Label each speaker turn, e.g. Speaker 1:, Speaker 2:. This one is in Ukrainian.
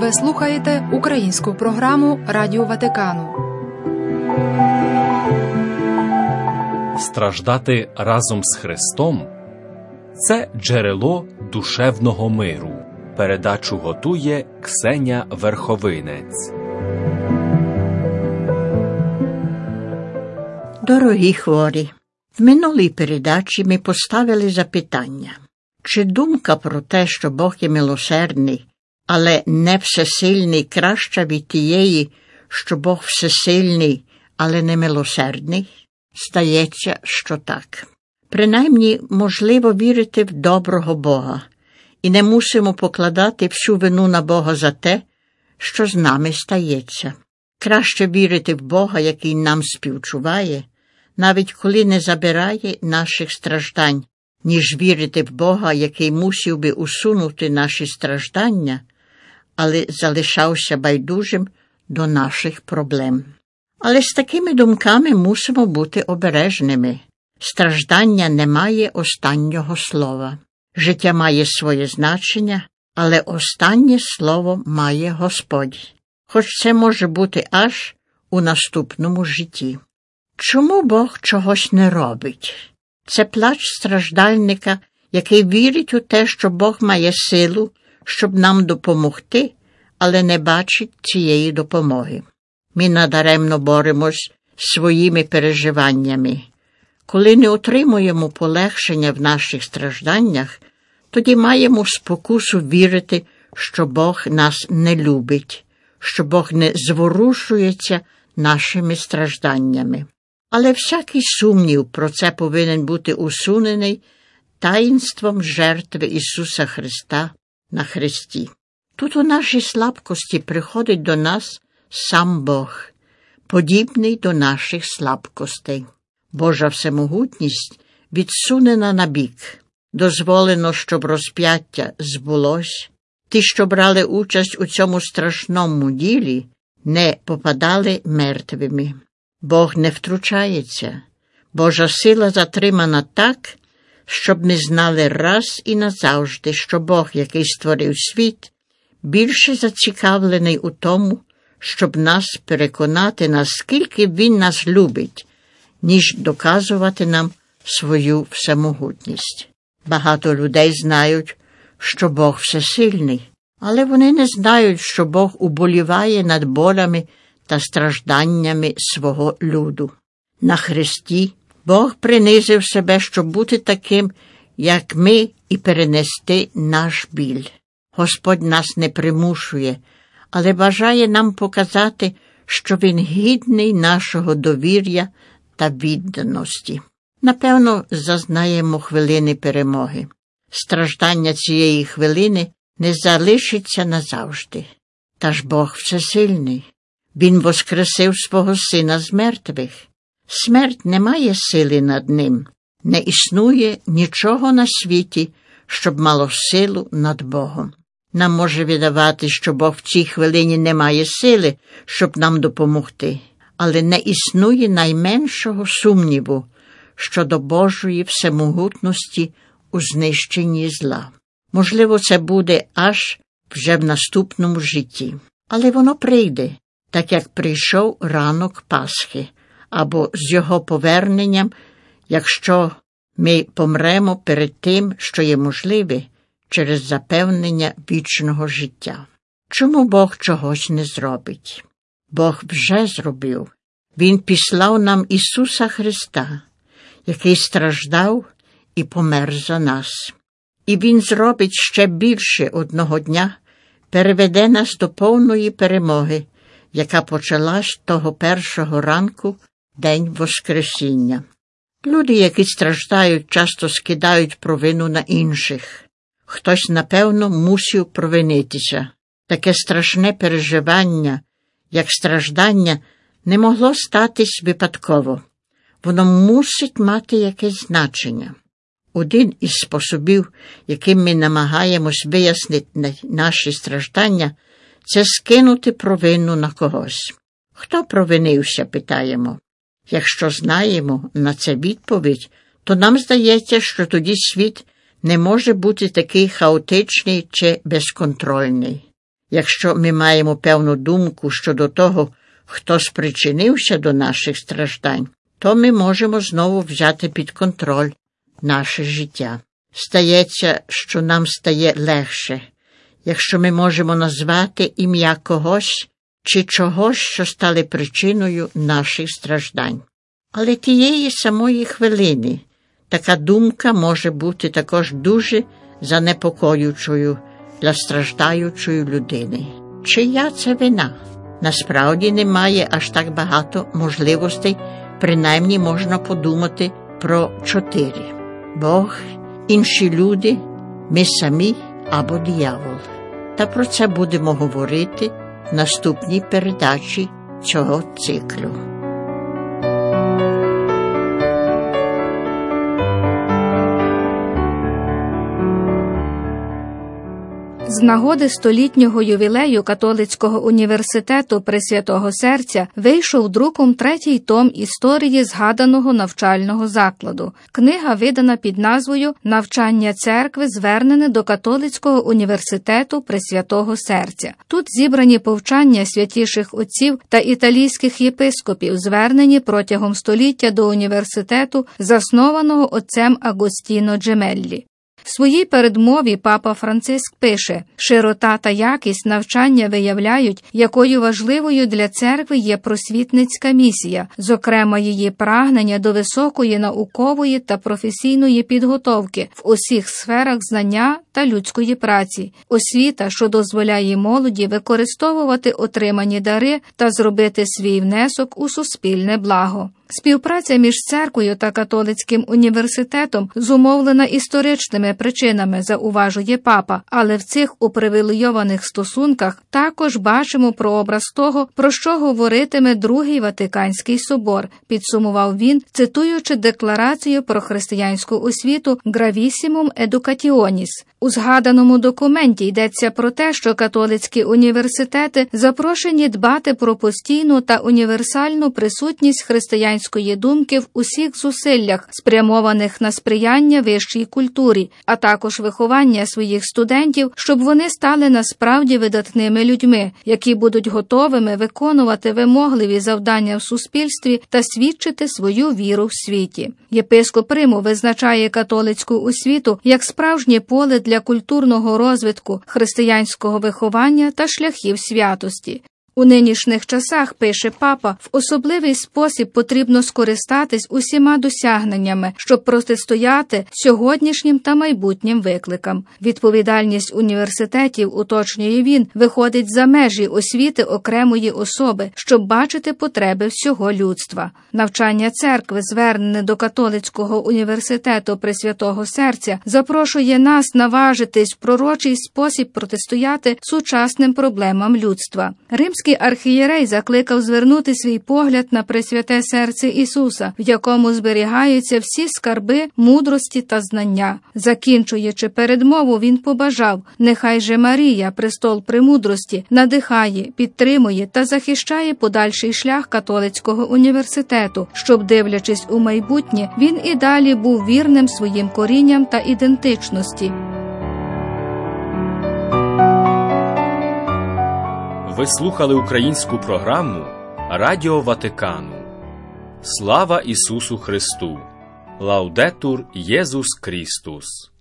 Speaker 1: Ви слухаєте українську програму Радіо Ватикану.
Speaker 2: Страждати разом з Христом – це джерело душевного миру. Передачу готує Ксеня Верховинець.
Speaker 3: Дорогі хворі, в минулій передачі ми поставили запитання. Чи думка про те, що Бог є милосердний, але не всесильний, краща від тієї, що Бог всесильний, але не милосердний? Здається, що так. Принаймні, можливо вірити в доброго Бога, і не мусимо покладати всю вину на Бога за те, що з нами стається. Краще вірити в Бога, який нам співчуває, навіть коли не забирає наших страждань, ніж вірити в Бога, який мусив би усунути наші страждання, але залишався байдужим до наших проблем. Але з такими думками мусимо бути обережними. Страждання не має останнього слова. Життя має своє значення, але останнє слово має Господь. Хоч це може бути аж у наступному житті. Чому Бог чогось не робить? Це плач страждальника, який вірить у те, що Бог має силу, щоб нам допомогти, але не бачить цієї допомоги. Ми надаремно боремось своїми переживаннями. Коли не отримуємо полегшення в наших стражданнях, тоді маємо спокусу вірити, що Бог нас не любить, що Бог не зворушується нашими стражданнями. Але всякий сумнів про це повинен бути усунений таїнством жертви Ісуса Христа на хресті. Тут у нашій слабкості приходить до нас сам Бог, подібний до наших слабкостей. Божа всемогутність відсунена на бік. Дозволено, щоб розп'яття збулось. Ті, що брали участь у цьому страшному ділі, не попадали мертвими. Бог не втручається. Божа сила затримана так, щоб ми знали раз і назавжди, що Бог, який створив світ, більше зацікавлений у тому, щоб нас переконати, наскільки Він нас любить, ніж доказувати нам свою всемогутність. Багато людей знають, що Бог всесильний, але вони не знають, що Бог уболіває над болями та стражданнями свого люду. На хресті Бог принизив себе, щоб бути таким, як ми, і перенести наш біль. Господь нас не примушує, але бажає нам показати, що Він гідний нашого довір'я та відданості. Напевно, зазнаємо хвилини перемоги. Страждання цієї хвилини не залишиться назавжди. Та ж Бог всесильний. Він воскресив свого Сина з мертвих. Смерть не має сили над ним. Не існує нічого на світі, щоб мало силу над Богом. Нам може видавати, що Бог в цій хвилині не має сили, щоб нам допомогти. Але не існує найменшого сумніву щодо Божої всемогутності у знищенні зла. Можливо, це буде аж вже в наступному житті. Але воно прийде, так як прийшов ранок Пасхи, або з його поверненням, якщо ми помремо перед тим, що є можливе, через запевнення вічного життя. Чому Бог чогось не зробить? Бог вже зробив. Він післав нам Ісуса Христа, який страждав і помер за нас. І Він зробить ще більше одного дня, переведе нас до повної перемоги, яка почалась того першого ранку, день Воскресіння. Люди, які страждають, часто скидають провину на інших. Хтось, напевно, мусив провинитися. Таке страшне переживання, як страждання, не могло статись випадково. Воно мусить мати якесь значення. Один із способів, яким ми намагаємось вияснити наші страждання, це скинути провину на когось. Хто провинився, питаємо. Якщо знаємо на це відповідь, то нам здається, що тоді світ не може бути такий хаотичний чи безконтрольний. Якщо ми маємо певну думку щодо того, хто спричинився до наших страждань, то ми можемо знову взяти під контроль наше життя. Стається, що нам стає легше, якщо ми можемо назвати ім'я когось чи чогось, що стали причиною наших страждань. Але тієї самої хвилини така думка може бути також дуже занепокоюючою для страждаючої людини. Чия це вина? Насправді немає аж так багато можливостей, принаймні можна подумати про 4. Бог, інші люди, ми самі або диявол. Та про це будемо говорити в наступній передачі цього циклу.
Speaker 1: З нагоди столітнього ювілею Католицького університету Пресвятого Серця вийшов друком 3-й том історії згаданого навчального закладу. Книга видана під назвою «Навчання церкви, звернене до Католицького університету Пресвятого Серця». Тут зібрані повчання святіших отців та італійських єпископів, звернені протягом століття до університету, заснованого отцем Агостіно Джемеллі. В своїй передмові папа Франциск пише: «Широта та якість навчання виявляють, якою важливою для церкви є просвітницька місія, зокрема її прагнення до високої наукової та професійної підготовки в усіх сферах знання та людської праці, освіта, що дозволяє молоді використовувати отримані дари та зробити свій внесок у суспільне благо». Співпраця між церквою та католицьким університетом зумовлена історичними причинами, зауважує папа, але в цих упривілейованих стосунках також бачимо прообраз того, про що говоритиме Другий Ватиканський собор, підсумував він, цитуючи декларацію про християнську освіту «Gravissimum Educationis». У згаданому документі йдеться про те, що католицькі університети запрошені дбати про постійну та універсальну присутність християнської думки в усіх зусиллях, спрямованих на сприяння вищій культурі, а також виховання своїх студентів, щоб вони стали насправді видатними людьми, які будуть готовими виконувати вимогливі завдання в суспільстві та свідчити свою віру в світі. Єпископ Риму визначає католицьку освіту як справжнє поле для культурного розвитку, християнського виховання та шляхів святості. У нинішніх часах, пише папа, в особливий спосіб потрібно скористатись усіма досягненнями, щоб протистояти сьогоднішнім та майбутнім викликам. Відповідальність університетів, уточнює він, виходить за межі освіти окремої особи, щоб бачити потреби всього людства. Навчання церкви, звернене до Католицького університету Пресвятого Серця, запрошує нас наважитись в пророчий спосіб протистояти сучасним проблемам людства. Римський архієрей закликав звернути свій погляд на Пресвяте Серце Ісуса, в якому зберігаються всі скарби, мудрості та знання. Закінчуючи передмову, він побажав: «Нехай же Марія, престол премудрості, надихає, підтримує та захищає подальший шлях католицького університету, щоб, дивлячись у майбутнє, він і далі був вірним своїм корінням та ідентичності».
Speaker 2: Ви слухали українську програму Радіо Ватикану. Слава Ісусу Христу! Лаудетур Єсус Крістус!